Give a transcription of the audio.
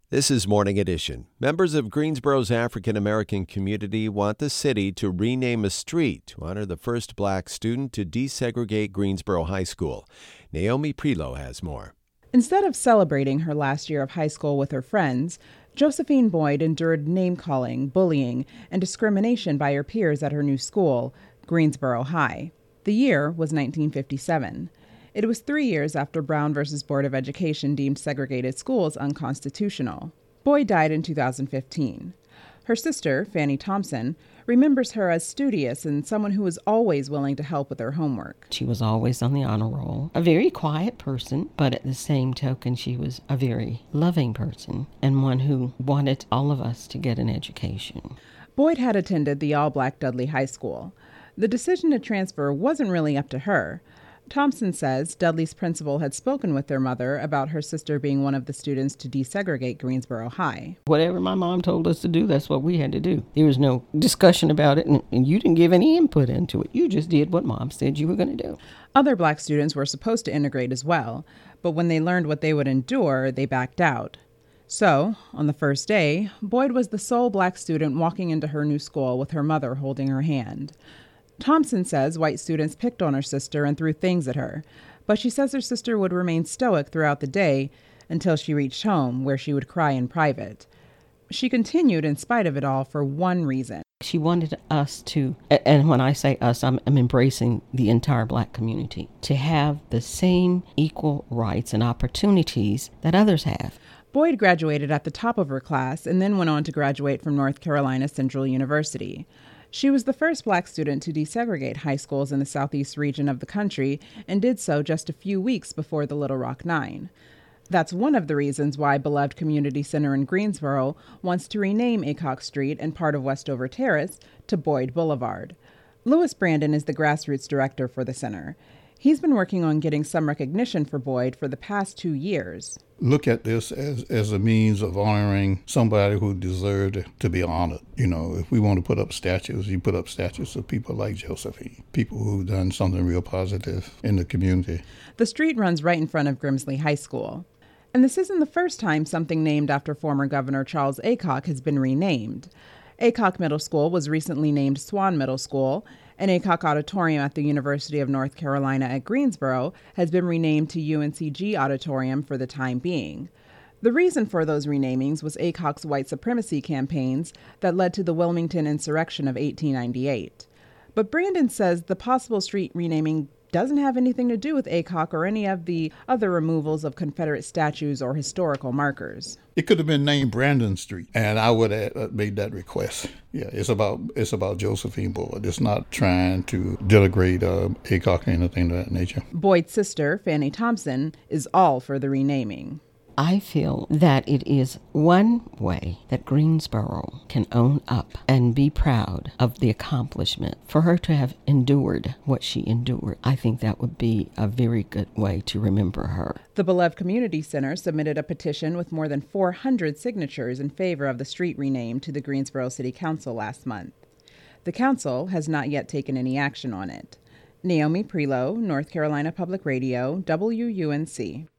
This is Morning Edition. Members of Greensboro's African American community want the city to rename a street to honor the first black student to desegregate Greensboro High School. Naomi Prelo has more. Instead of celebrating her last year of high school with her friends, Josephine Boyd endured name-calling, bullying, and discrimination by her peers at her new school, Greensboro High. The year was 1957. It was 3 years after Brown v. Board of Education deemed segregated schools unconstitutional. Boyd died in 2015. Her sister, Fanny Thompson, remembers her as studious and someone who was always willing to help with her homework. She was always on the honor roll, a very quiet person, but at the same token, she was a very loving person and one who wanted all of us to get an education. Boyd had attended the all-black Dudley High School. The decision to transfer wasn't really up to her. Thompson says Dudley's principal had spoken with their mother about her sister being one of the students to desegregate Greensboro High. Whatever my mom told us to do, that's what we had to do. There was no discussion about it, and you didn't give any input into it. You just did what mom said you were going to do. Other black students were supposed to integrate as well, but when they learned what they would endure, they backed out. So, on the first day, Boyd was the sole black student walking into her new school with her mother holding her hand. Thompson says white students picked on her sister and threw things at her, but she says her sister would remain stoic throughout the day until she reached home, where she would cry in private. She continued in spite of it all for one reason. She wanted us to, and when I say us, I'm embracing the entire black community, to have the same equal rights and opportunities that others have. Boyd graduated at the top of her class and then went on to graduate from North Carolina Central University. She was the first black student to desegregate high schools in the southeast region of the country and did so just a few weeks before the Little Rock Nine. That's one of the reasons why Beloved Community Center in Greensboro wants to rename Aycock Street and part of Westover Terrace to Boyd Boulevard. Louis Brandon is the grassroots director for the center. He's been working on getting some recognition for Boyd for the past 2 years. Look at this as a means of honoring somebody who deserved to be honored. You know, if we want to put up statues, you put up statues of people like Josephine, people who've done something real positive in the community. The street runs right in front of Grimsley High School. And this isn't the first time something named after former Governor Charles Aycock has been renamed. Aycock Middle School was recently named Swan Middle School, and Aycock Auditorium at the University of North Carolina at Greensboro has been renamed to UNCG Auditorium for the time being. The reason for those renamings was Aycock's white supremacy campaigns that led to the Wilmington Insurrection of 1898. But Brandon says the possible street renaming doesn't have anything to do with Aycock or any of the other removals of Confederate statues or historical markers. It could have been named Brandon Street, and I would have made that request. Yeah, it's about Josephine Boyd. It's not trying to denigrate Aycock or anything of that nature. Boyd's sister, Fanny Thompson, is all for the renaming. I feel that it is one way that Greensboro can own up and be proud of the accomplishment. For her to have endured what she endured, I think that would be a very good way to remember her. The Beloved Community Center submitted a petition with more than 400 signatures in favor of the street rename to the Greensboro City Council last month. The council has not yet taken any action on it. Naomi Prelo, North Carolina Public Radio, WUNC.